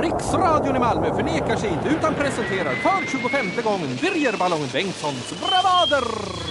Riksradion i Malmö förnekar sig inte utan presenterar för 25:e gången Birger Ballongen Bengtssons bravader.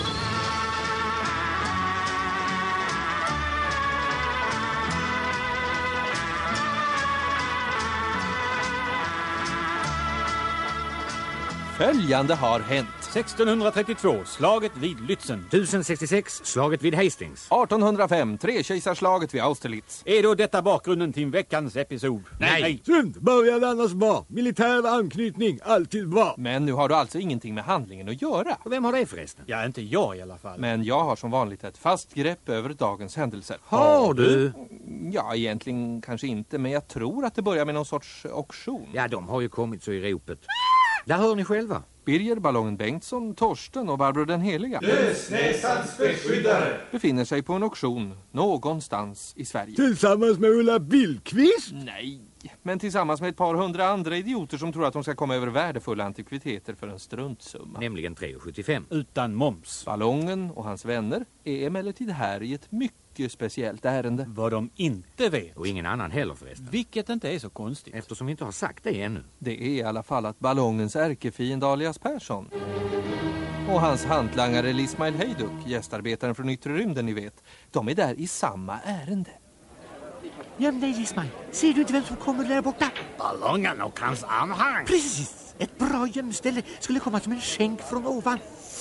Följande har hänt. 1632, slaget vid Lützen. 1066, slaget vid Hastings. 1805, trekejsarslaget vid Austerlitz. Är då detta bakgrunden till veckans episod? Nej. Synd, började annars bra. Militär anknytning, alltid bra. Men nu har du alltså ingenting med handlingen att göra. Och vem har det förresten? Ja, inte jag i alla fall. Men jag har som vanligt ett fast grepp över dagens händelser. Har du? Ja, egentligen kanske inte, men jag tror att det börjar med någon sorts auktion. Ja, de har ju kommit så i ropet. Där hör ni själva. Birger Ballongen Bengtsson, Torsten och Barbro den Heliga Dödsnäsans beskyddare befinner sig på en auktion någonstans i Sverige. Tillsammans med Ulla Billqvist? Nej, men tillsammans med ett par hundra andra idioter som tror att de ska komma över värdefulla antikviteter för en struntsumma. Nämligen 3,75. Utan moms. Ballongen och hans vänner är emellertid här i ett mycket speciellt ärende. Vad de inte vet. Och ingen annan heller förresten. Vilket inte är så konstigt. Eftersom vi inte har sagt det ännu. Det är i alla fall att Ballongens ärkefiende alias Persson och hans hantlangare Lismail Hejduk, gästarbetaren från yttre rymden ni vet, de är där i samma ärende. Ja, nej, Lismail. Ser du inte vem som kommer där borta? Ballongen och hans anhang. Precis. Ett bra gömställe skulle komma som en skänk från ovan.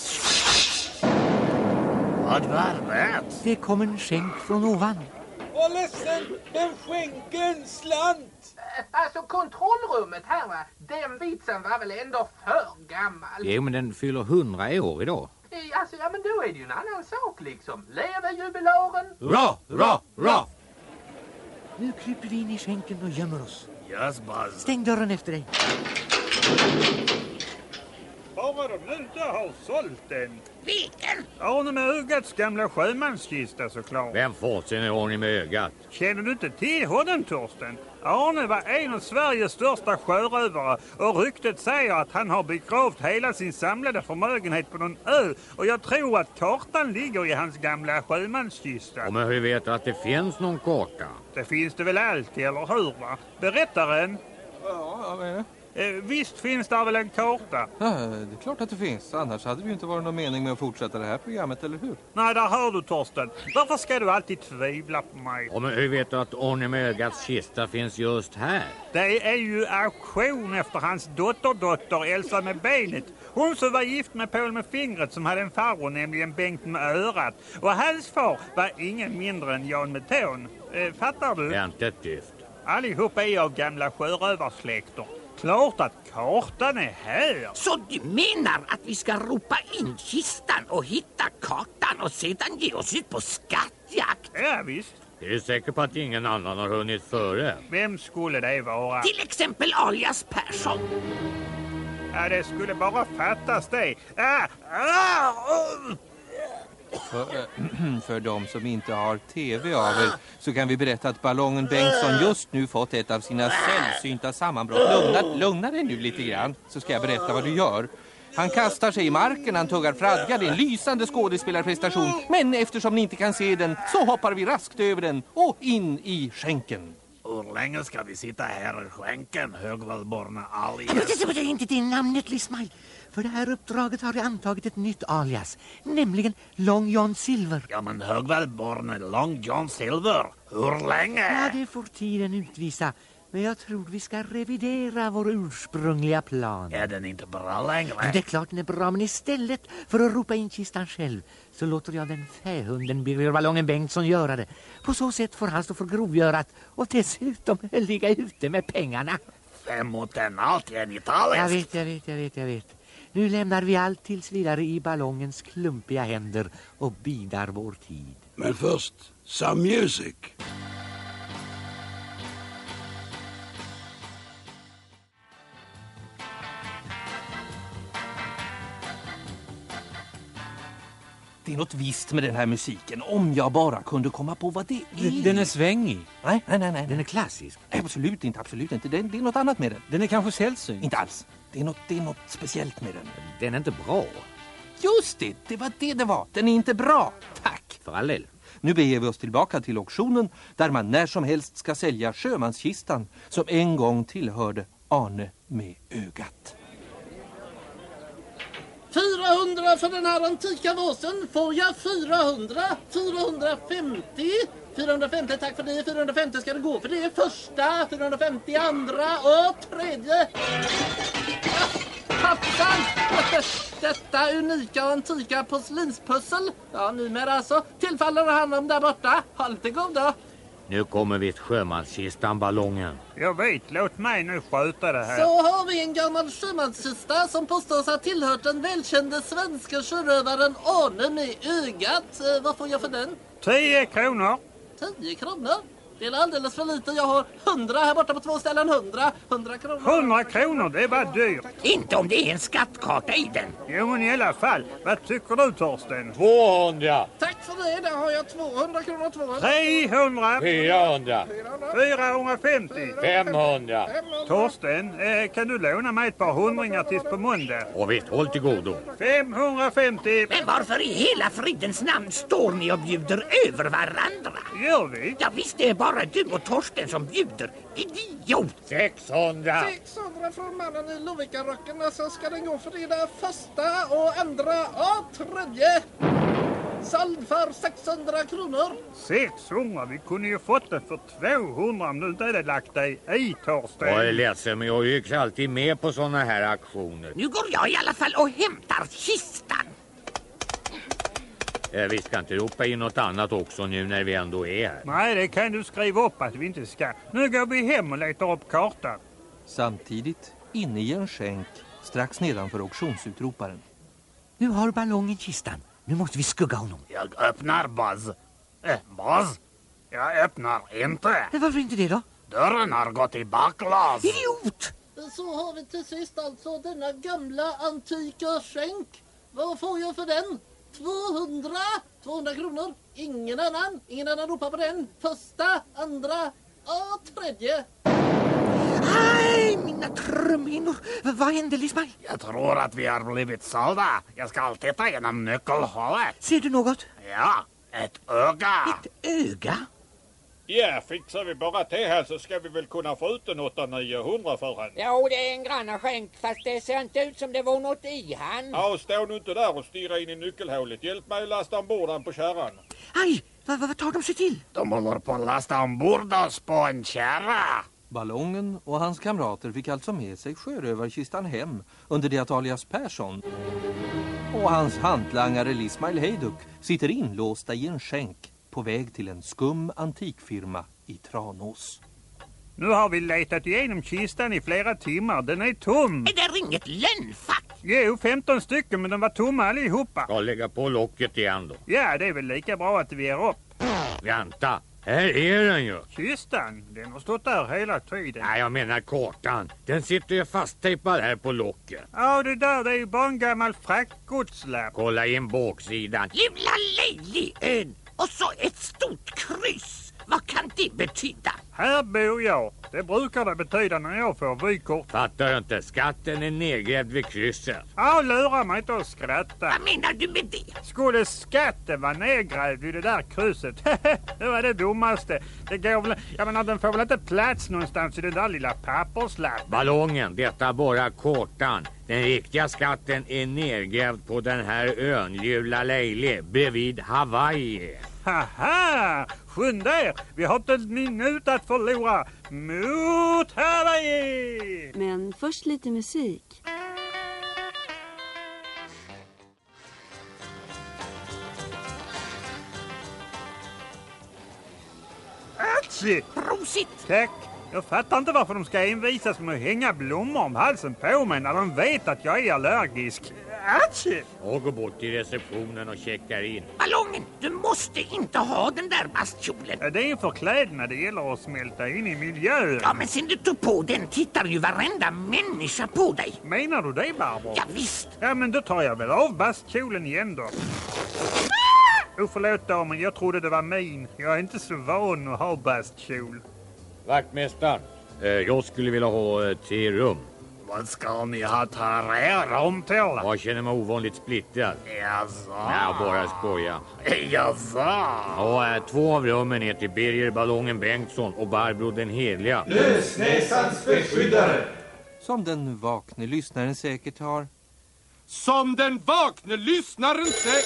Vad var det? Det kom en skänk från ovan. Vad ledsen, men skänken slant. Alltså kontrollrummet här va, den vitsen var väl ändå för gammal. Jo, men den fyller 100 år idag. Alltså ja, men då är det ju en annan sak liksom. Leve jubilaren. Ra! Nu kryper vi in i skänken och gömmer oss. Yes, Buzz. Stäng dörren efter dig. Bara de nu inte har sålt den. Vilken? Arne med ögats gamla sjömanskista såklart. Vem får sin ordning med ögat? Känner du inte till honom, Torsten? Arne var en av Sveriges största sjörövare och ryktet säger att han har begravt hela sin samlade förmögenhet på någon ö. Och jag tror att kartan ligger i hans gamla sjömanskista. Och men hur vet du att det finns någon karta? Det finns det väl alltid, eller hur va? Berättaren? Ja, vad är det? Visst finns det väl en karta? Ja, det är klart att det finns. Annars hade det ju inte varit någon mening med att fortsätta det här programmet, eller hur? Nej, där hör du Torsten. Varför ska du alltid tvivla på mig? Och men hur vet du att ordning med ögats kista finns just här? Det är ju auktion efter hans dotterdotter Elsa med benet. Hon som var gift med Paul med fingret som hade en farbror, nämligen Bengt med örat. Och hans far var ingen mindre än Jan med tån. Fattar du? Inte ett dyft. Allihop är av gamla sjörövarsläkter. Klart att kartan är här. Så du menar att vi ska ropa in kistan och hitta kartan och sedan ge oss ut på skattjakt? Ja, visst. Är du säker på att ingen annan har hunnit före? Vem skulle det vara? Till exempel alias Persson. Ja, det skulle bara fattas det. För de som inte har tv av er så kan vi berätta att Ballongen Bengtsson just nu fått ett av sina sällsynta sammanbrott. Lugna dig nu lite grann så ska jag berätta vad du gör. Han kastar sig i marken, han tuggar fradga, det är en lysande skådespelarprestation. Men eftersom ni inte kan se den så hoppar vi raskt över den och in i skänken. Hur länge ska vi sitta här i skänken, högvälborna alias? Det är inte det namnet, Lismail. För det här uppdraget har jag antagit ett nytt alias, nämligen Long John Silver. Ja, men högvälborna Long John Silver. Hur länge? Ja, det får tiden utvisa. Men jag tror vi ska revidera vår ursprungliga plan. Är den inte bra längre? Det är klart den är bra, men istället för att ropa in kistan själv så låter jag den fähunden Birger Ballongen Bengtsson göra det. På så sätt får han stå för grovgörat och dessutom ligga ute med pengarna. 5 mot en, allt är italienskt. Jag vet. Nu lämnar vi allt tills vidare i ballongens klumpiga händer och bidar vår tid. Men först, some music. Det är något visst med den här musiken. Om jag bara kunde komma på vad det är. Den är svängig. Nej. Den är klassisk. Absolut inte. Det är något annat med den. Den är kanske sällsynt. Inte alls. Det är något speciellt med den. Den är inte bra. Just det var det var. Den är inte bra. Tack. För all del. Nu beger vi oss tillbaka till auktionen där man när som helst ska sälja sjömanskistan som en gång tillhörde Arne med ögat. 400 för den här antika vasen. Får jag 400? 450? 450, tack för det. 450 ska det gå för det första. 450 andra och tredje. Pappan! Detta unika och antika porslinspussel. Ja, numera alltså. Tillfaller han om där borta. Håll till goda. Nu kommer vi till sjömanskistan, Ballongen. Jag vet, låt mig nu sköta det här. Så har vi en gammal sjömanskista som påstås ha tillhört den välkände svenska sjörövaren Arne med ögat. Vad får jag för den? 10 kronor. 10 kronor? Det är alldeles för lite. Jag har 100 här borta på 2 ställen. 100 kronor. 100 kronor, det var dyrt. Inte om det är en skattkarta i den. Jo, men i alla fall. Vad tycker du, Torsten? 200. Tack för det. Där har jag 200 kronor. 200. 300. 400. 450. 500. Torsten, kan du låna mig ett par hundringar tills på måndag? Och visst, håll till godo. 550. Men varför i hela fridens namn står ni och bjuder över varandra? Gör vi? Ja visst, det är bara du och Torsten som bjuder. Idiot! 600. 600 från mannen i Lovikkarocken. Så ska den gå för det där första och andra och tredje. Såld för 600 kronor. 600? Vi kunde ju fått det för 200 om du inte hade lagt dig i, Torsten. Jag är ledsen, men jag gick alltid med på såna här aktioner. Nu går jag i alla fall och hämtar kistan. Vi ska inte ropa in något annat också nu när vi ändå är här. Nej, det kan du skriva upp att vi inte ska. Nu går vi hem och letar upp kartan. Samtidigt inne i en skänk strax nedanför auktionsutroparen. Nu har Ballongen kistan. Nu måste vi skugga honom. Jag öppnar, Buzz. Buzz? Jag öppnar inte. Varför inte det då? Dörren har gått i baklås. Idiot! Så har vi till sist alltså denna gamla antika skänk. Vad får jag för den? 200 kronor. Ingen annan ropar på den. Första, andra och tredje. Aj, mina trumhinnor. Vad hände, Lismaj? Jag tror att vi har blivit sålda. Jag ska titta genom nyckelhålet. Ser du något? Ja, ett öga. Ett öga? Ja, fixar vi bara till här så ska vi väl kunna få ut en 800-900 för han. Ja, det är en grann skänk, fast det ser inte ut som det var något i han. Ja, stå nu inte där och stirra in i nyckelhålet. Hjälp mig att lasta ombord han på kärran. Aj, vad tar de sig till? De håller på att lasta ombord oss på en kärra. Ballongen och hans kamrater fick alltså med sig sjörövarkistan hem under det att Alias Persson och hans hantlangare Lismail Hejduk sitter inlåsta i en skänk på väg till en skum antikfirma i Tranås. Nu har vi letat igenom kistan i flera timmar. Den är tom. Är det inget lönnfack? Jo, 15 stycken, men den var tomma allihopa. Ska lägga på locket igen då. Ja, det är väl lika bra att vi ger upp. Vänta, här är den ju. Kistan, den har stått där hela tiden. Nej, jag menar kartan. Den sitter ju fasttejpad här på locket. Ja, det där, det är ju bara en gammal fraktgodslapp. Kolla in baksidan. Lilla Lejliön. Och så ett stort kryss. Vad kan det betyda? Här bor jag. Det brukar det betyda när jag får vykort. Fattar jag inte. Skatten är nedgrävd vid krysset. Ja, lurar mig inte att skratta. Vad menar du med det? Skulle skatten vara nedgrävd i det där krysset? Det var det dummaste. Det går väl... Jag menar, den får väl inte plats någonstans i den där lilla papperslappen. Ballongen, detta bara kartan. Den riktiga skatten är nedgrävd på den här ön, Jula Leili, bredvid Hawaii. Haha! Skynda er! Vi har inte en minut att förlora mot Hawaii! Men först lite musik. Atsi! Prosit! Tack! Jag fattar inte varför de ska envisas med att hänga blommor om halsen på mig när de vet att jag är allergisk. Atsi! Jag går bort till receptionen och checkar in. Ballongen, du måste inte ha den där bastkjolen. Ja, det är för kläderna det gäller att smälta in i miljön. Ja, men sen du tog på den tittar ju varenda människa på dig. Menar du det, Barbro? Ja, visst. Ja, men då tar jag väl av bastkjolen igen då. Förlåt damen, jag trodde det var min. Jag är inte så van att ha bastkjol. Vaktmästaren, jag skulle vilja ha 3 rum. Vad ska ni ha rum till? Jag känner mig ovanligt splittrad. Jaså? Nej, bara skoja. Jaså? Ja, 2 av rummen är till Birger Ballongen Bengtsson och Barbro den Hedliga. Lösnäsans beskyddare! Som den vakne lyssnaren säkert har. Som den vakne lyssnaren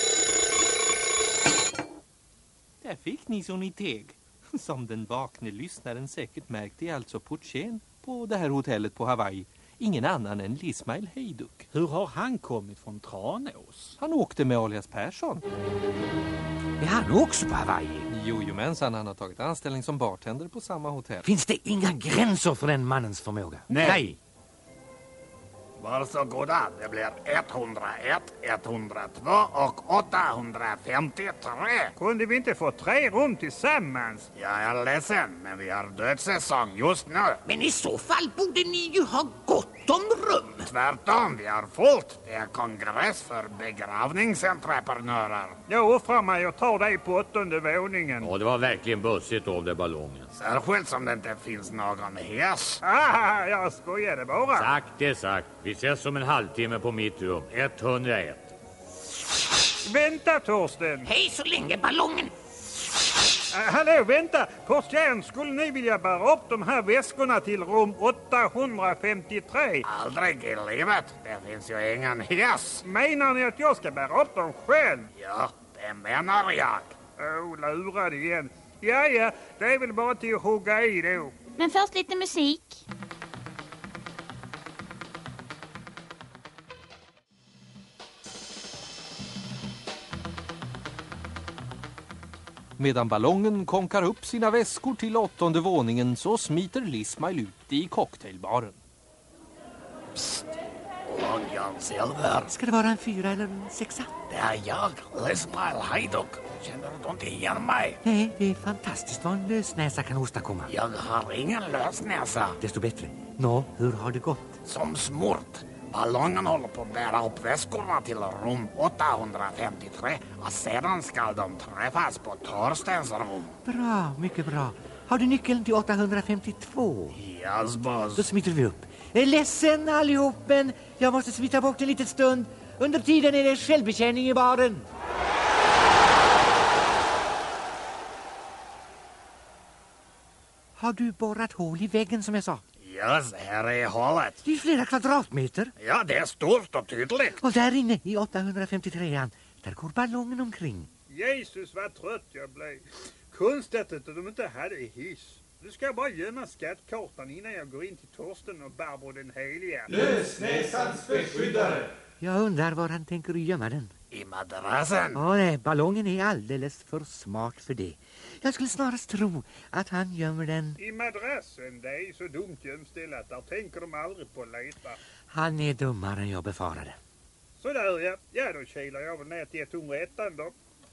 Där fick ni så ni teg. Som den vakne lyssnaren säkert märkte är alltså portieren på det här hotellet på Hawaii ingen annan än Lismail Hejduk. Hur har han kommit från Tranås? Han åkte med alias Persson. Är han också på Hawaii? Jojomensan, han har tagit anställning som bartender på samma hotell. Finns det inga gränser för den mannens förmåga? Nej. Varsågoda, det blir 101, 102 och 853. Kunde vi inte få 3 rum tillsammans? Jag är ledsen, men vi har dödssäsong just nu. Men i så fall borde ni ju ha gott om rum. Tvärtom, vi har fullt. Det är kongress för begravningsentreprenörer. Jag offrar mig och tar dig på 8:e våningen. Ja, det var verkligen bussigt av det Ballongen. Särskilt som det inte finns någon häst. Ah, jag skojade bara. Sagt är sagt. Vi ses om en halvtimme på mitt rum. 101. Vänta, Torsten. Hej så länge, Ballongen. Hallå, vänta. Portieren, skulle ni vilja bära upp de här väskorna till rum 853? Aldrig i livet. Det finns ju ingen häst. Menar ni att jag ska bära upp dem själv? Ja, det menar jag. Lurad igen. Ja, det är väl bara till att hugga i då. Men först lite musik. Medan Ballongen konkar upp sina väskor till 8:e våningen så smiter Lismail ut i cocktailbaren. Psst! Long John Silver. Ska det vara en 4 eller en 6? Det är jag, Lismail Hejduk. Känner du inte igen mig? Nej, det är fantastiskt vad en lösnäsa kan åstadkomma. Jag har ingen lösnäsa. Desto bättre. Nå, hur har det gått? Som smort. Ballongen håller på att bära upp väskorna till rum 853 och sedan ska de träffas på Torstens rum. Bra, mycket bra. Har du nyckeln till 852? Yes, boss. Då smiter vi upp. Jag är ledsen allihop, men jag måste smita bort en liten stund. Under tiden är det självbetjäning i baren. Har du borrat hål i väggen som jag sa? Yes, här är hålet. Det är flera kvadratmeter. Ja, det är stort och tydligt. Och där inne i 853an, där går ballongen omkring. Jesus, vad trött jag blev. Konstigt att de inte hade hiss. Nu ska jag bara gömma skattkartan innan jag går in till Torsten och Barbro den Heliga. Lösnäsans beskyddare! Jag undrar var han tänker gömma den. I madrassen? Ja, nej, ballongen är alldeles för smart för det. Jag skulle snarast tro att han gömmer den... I madrassen, det är så dumt gömställat. Där tänker de aldrig på att leta. Han är dummare än jag befarade. Sådär, ja. Ja, då kilar jag väl ner till 101 då.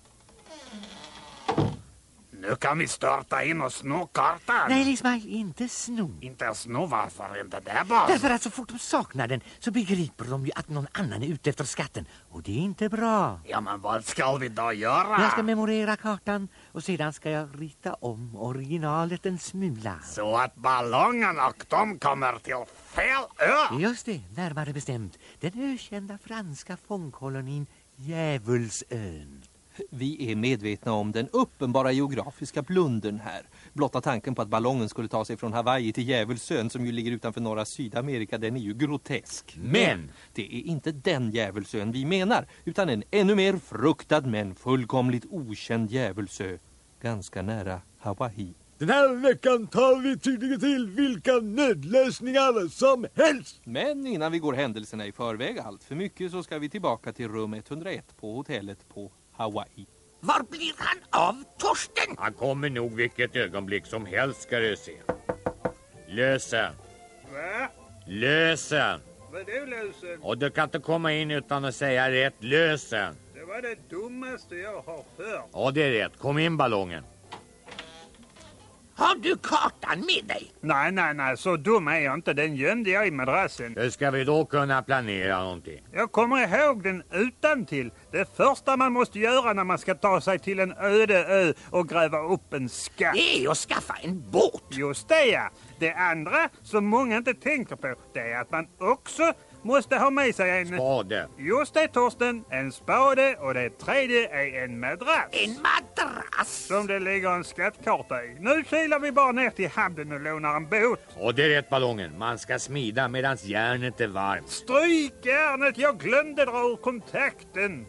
Nu kan vi starta in och sno kartan. Nej, Lismail, inte sno. Inte sno, varför inte det bara? Därför att så fort de saknar den så begriper de ju att någon annan är ute efter skatten. Och det är inte bra. Ja, men vad ska vi då göra? Jag ska memorera kartan och sedan ska jag rita om originalet en smula. Så att ballongen och de kommer till fel ö? Just det, närmare bestämt. Den ökända franska fångkolonin Djävulsön. Vi är medvetna om den uppenbara geografiska blundern här. Blotta tanken på att ballongen skulle ta sig från Hawaii till Djävulsön som ju ligger utanför norra Sydamerika, den är ju grotesk. Men det är inte den Djävulsön vi menar, utan en ännu mer fruktad men fullkomligt okänd Djävulsö. Ganska nära Hawaii. Den här veckan tar vi tydligen till vilka nödlösningar som helst. Men innan vi går händelserna i förväg allt för mycket så ska vi tillbaka till rum 101 på hotellet på Hawaii. Var blir han av, Torsten? Han kommer nog vilket ögonblick som helst, ska du se. Lösen. Va? Lösen. Vadå lösen? Och du kan inte komma in utan att säga rätt. Lösen. Det var det dummaste jag har hört. Ja, det är rätt. Kom in, ballongen. Har du kartan med dig? Nej, så dum är jag inte. Den gömde jag i madrassen. Hur ska vi då kunna planera någonting? Jag kommer ihåg den utantill. Det första man måste göra när man ska ta sig till en öde ö och gräva upp en skatt. Det är att skaffa en båt. Just det, ja. Det andra som många inte tänker på, det är att man också måste ha med sig en... Spade. Just det, Torsten. En spade, och det tredje är en madrass. En madrass? Som det ligger en skattkarta i. Nu kilar vi bara ner till hamnen och lånar en båt. Och det är rätt, Ballongen. Man ska smida medan järnet är varmt. Stryk järnet, jag glömde dra ur kontakten.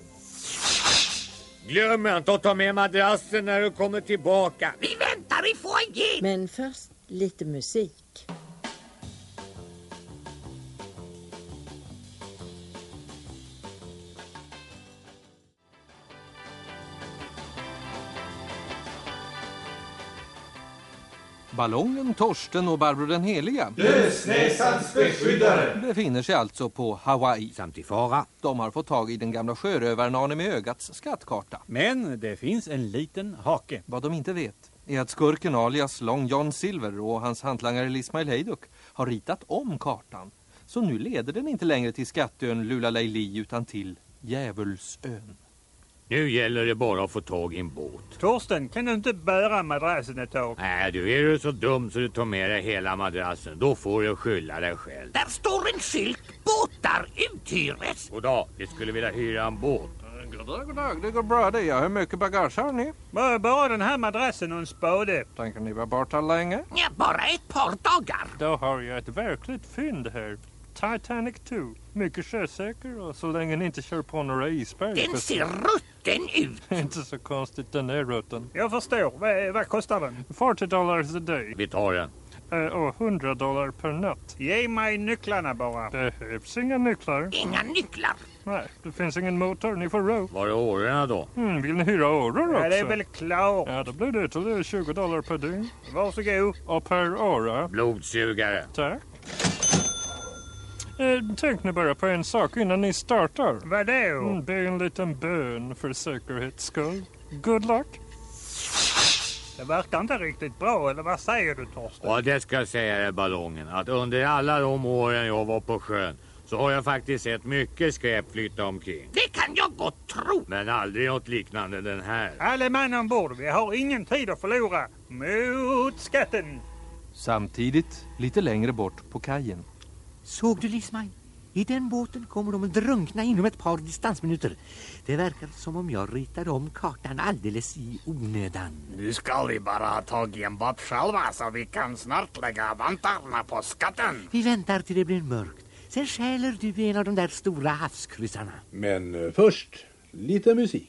Glöm inte att ta med madrassen när du kommer tillbaka. Vi väntar i foajén. Men först lite musik. Ballongen, Torsten och Barbro den heliga Dödsnäsans beskyddare befinner sig alltså på Hawaii. Samt i fara. De har fått tag i den gamla sjörövaren Arne med ögats skattkarta. Men det finns en liten hake. Vad de inte vet är att skurken alias Long John Silver och hans hantlangare Ismail Heyduk har ritat om kartan. Så nu leder den inte längre till skattön Lulalejli utan till Djävulsön. Nu gäller det bara att få tag i en båt. Torsten, kan du inte bära madrassen ett tag? Nej, du är ju så dum så du tar med dig hela madrassen. Då får du skylla dig själv. Där står en skylt. Båtar uthyres. Goddag, vi skulle vilja hyra en båt. Goddag, det går bra det. Hur mycket bagage har ni? Bara den här madrassen och en spade. Tänker ni vara borta länge? Ja, bara ett par dagar. Då har jag ett verkligt fynd här. Titanic 2. Mycket sjösäker och så länge ni inte kör på några isberg. Den ser rutten ut. Inte så konstigt, den är rutten. Jag förstår. Vad kostar den? $40 a day. Vi tar den. Och $100 per natt. Ge mig nycklarna bara. Det behövs inga nycklar. Inga nycklar. Nej, det finns ingen motor. Ni får row. Var är årorna då? Vill ni hyra åror också? Ja, det är väl klart. Ja, då blir det till $20 per dygn. Varsågod. Och per åra. Blodsugare. Tack. Tänk nu bara på en sak innan ni startar. Vadå? Be en liten bön för säkerhets skull. Good luck. Det verkar inte riktigt bra, eller vad säger du, Torsten? Ja, det ska jag säga dig, Ballongen. Att under alla de åren jag var på sjön så har jag faktiskt sett mycket skräp flytta omkring. Det kan jag gott tro. Men aldrig något liknande den här. Alla man ombord, vi har ingen tid att förlora. Mot skatten. Samtidigt, lite längre bort på kajen. Såg du, Lismaj? I den båten kommer de att drunkna inom ett par distansminuter. Det verkar som om jag ritade om kartan alldeles i onödan. Nu ska vi bara ha tag i en båt själva så vi kan snart lägga vantarna på skatten. Vi väntar till det blir mörkt. Sen stjäler du en av de där stora havskryssarna. Men först lite musik.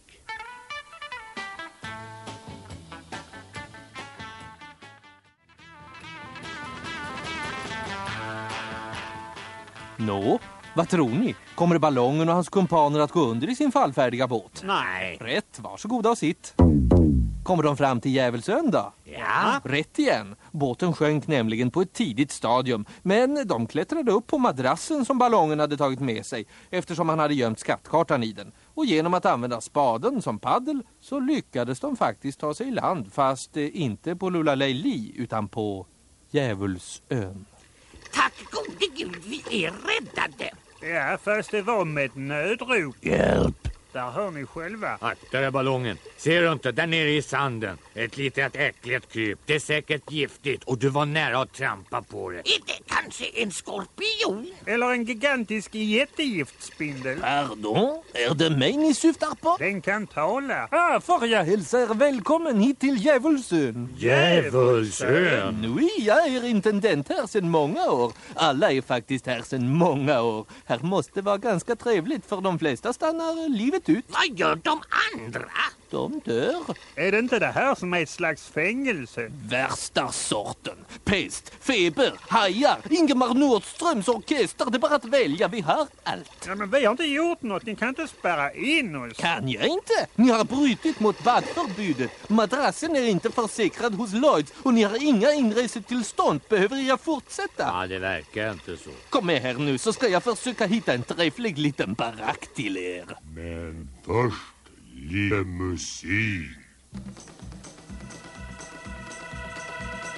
Nå, vad tror ni? Kommer Ballongen och hans kumpaner att gå under i sin fallfärdiga båt? Nej. Rätt, varsågoda och sitt. Kommer de fram till Djävulsön då? Ja. Rätt igen. Båten sjönk nämligen på ett tidigt stadium. Men de klättrade upp på madrassen som Ballongen hade tagit med sig eftersom han hade gömt skattkartan i den. Och genom att använda spaden som paddel så lyckades de faktiskt ta sig i land. Fast inte på Lulalejli utan på Djävulsön. Tack gode Gud, vi är räddade. Ja, fast det var med ett nödrop. Hjälp. Där hör ni själva. Akta dig, Ballongen. Ser du inte? Där nere i sanden. Ett litet äckligt kryp. Det är säkert giftigt och du var nära att trampa på det. Är det kanske en skorpion? Eller en gigantisk jättegiftspindel. Pardon? Är det mig ni syftar på? Den kan tala. Får jag hälsa er välkommen hit till Djävulsön. Djävulsön? Nu, jag är intendent här sedan många år. Alla är faktiskt här sedan många år. Här måste vara ganska trevligt för de flesta stannar livet ut. Vad gör de andra? De dör. Är det inte det här som är ett slags fängelse? Värsta sorten. Pest, feber, hajar, Ingemar Nordströms orkester. Det är bara att välja, vi har allt. Ja, men vi har inte gjort något. Ni kan inte spärra in oss. Kan jag inte? Ni har brutit mot badförbudet. Madrassen är inte försäkrad hos Lloyds och ni har inga inresetillstånd. Behöver jag fortsätta? Ja, det verkar inte så. Kom med här nu så ska jag försöka hitta en träfflig liten barack till er. Men först lite musik.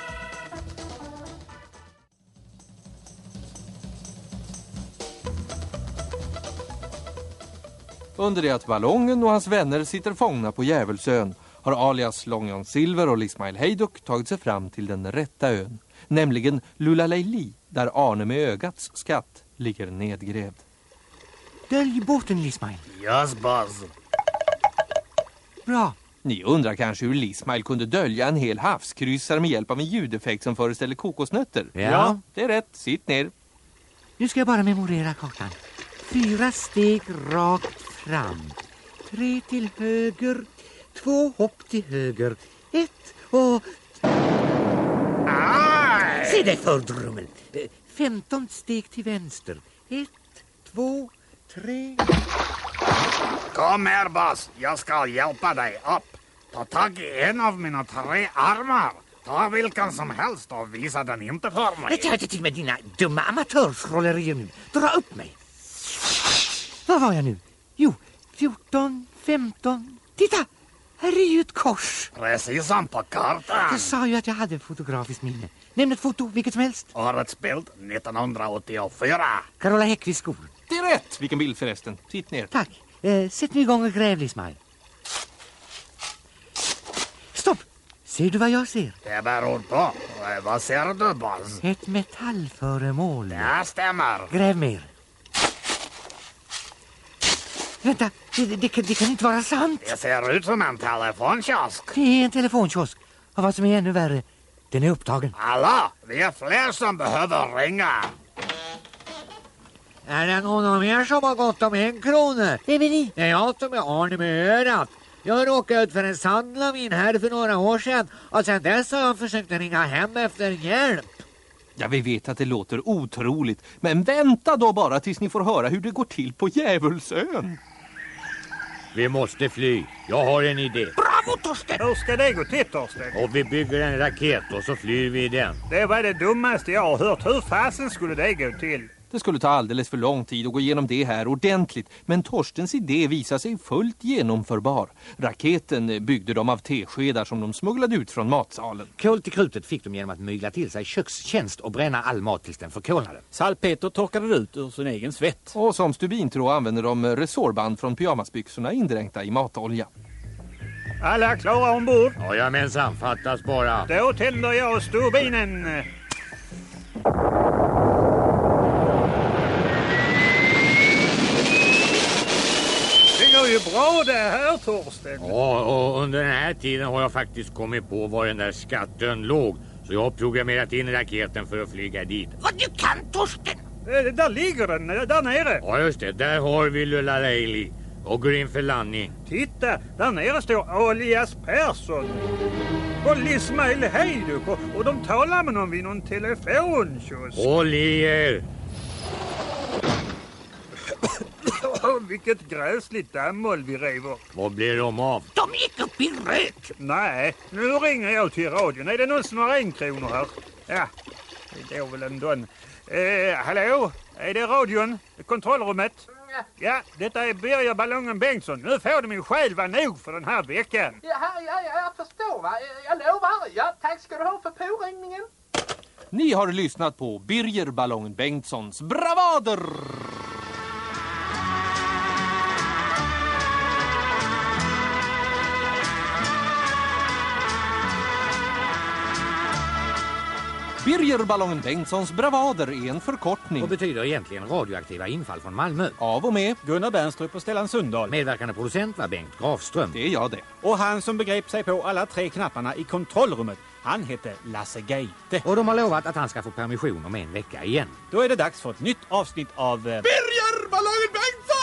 Under det att ballongen och hans vänner sitter fångna på Djävulsön har alias Long John Silver och Lismail Hejduk tagit sig fram till den rätta ön, nämligen Lulalejli, där Arne med ögats skatt ligger nedgrävd. Dölj båten, Lismail. Yes, boss. Bra. Ni undrar kanske hur Lismail kunde dölja en hel havskryssare med hjälp av en ljudeffekt som föreställer kokosnötter. Ja, det är rätt. Sitt ner. Nu ska jag bara memorera kartan. 4 steg rakt fram. 3 till höger. 2 hopp till höger. 1 och... Aj! Se dig för, drummel. 15 steg till vänster. 1, 2, 3... Kom här, boss. Jag ska hjälpa dig upp. Ta tag i en av mina 3 armar. Ta vilken som helst och visa den inte för mig. Ta inte till med dina dumma amatörsrollerier nu. Dra upp mig. Var var jag nu? Jo, 14, 15. Titta, här är ju ett kors. Precis som på kartan. Jag sa ju att jag hade fotografiskt minne. Nämn ett foto, vilket som helst. Årets bild 1984. Carola Häggkvists skor. Det är rätt. Vilken bild förresten. Sitt ner. Tack. Sätt nu igång och gräv, Lismail. Stopp! Ser du vad jag ser? Det beror på. Vad ser du, boss? Ett metallföremål. Det stämmer. Gräv mer. Vänta, det kan inte vara sant. Det ser ut som en telefonkiosk. Det är en telefonkiosk. Och vad som är ännu värre, den är upptagen. Alla, vi är fler som behöver ringa. Är det någon mer som har gått om 1 krona? Det är väl ni? Det är jag som är Arne med örat. Jag råkade ut för en sandlavin här för några år sedan. Och sen dess har jag försökt ringa hem efter hjälp. Ja, vi vet att det låter otroligt. Men vänta då bara tills ni får höra hur det går till på Djävulsön. Vi måste fly. Jag har en idé. Bravo, Torsten! Hur ska det gå till, Torsten? Och vi bygger en raket och så flyr vi i den. Det var det dummaste jag har hört. Hur fasen skulle det gå till? Det skulle ta alldeles för lång tid att gå igenom det här ordentligt. Men Torstens idé visar sig fullt genomförbar. Raketen byggde de av teskedar som de smugglade ut från matsalen. Kol till krutet fick de genom att mygla till sig kökstjänst och bränna all mat tills den förkolnade. Salpeter torkade ut ur sin egen svett. Och som stubintråd använder de resårband från pyjamasbyxorna indränkta i matolja. Alla klara ombord? Jajamensan, fattas bara. Då tänder jag stubinen. Det går ju bra det här, Torsten. Ja, och under den här tiden har jag faktiskt kommit på var den där skatten låg. Så jag har programmerat in raketen för att flyga dit. Vad du kan, Torsten! Där ligger den, där nere. Ja, just det. Där har vi Lulalejli. Och går in för landning. Titta, där nere står Alias Persson. Och Lismail Hejduk. Och de talar med någon vid någon telefonkiosk. Håll i er! Vilket gräsligt dammolv vi rev upp. Vad blir de av? De gick upp i rök. Nej, nu ringer jag till radion. Är det någon som har 1 krona här? Ja, det går väl ändå en... hallå? Är det radion? Kontrollrummet? Ja, detta är Birger Ballongen Bengtsson. Nu får de min själ vara nog för den här veckan. Ja, jag förstår va. Jag lovar. Ja, tack ska du ha för påringningen. Ni har lyssnat på Birger Ballongen Bengtssons bravader! Birger Ballongen Bengtssons bravader är en förkortning. Och betyder egentligen radioaktiva infall från Malmö. Av och med Gunnar Bernstrup och Stellan Sundahl. Medverkande producent var Bengt Grafström. Det är jag det. Och han som begrep sig på alla 3 knapparna i kontrollrummet, han heter Lasse Geite. Och de har lovat att han ska få permission om 1 vecka igen. Då är det dags för ett nytt avsnitt av... Birger Ballongen Bengtsson!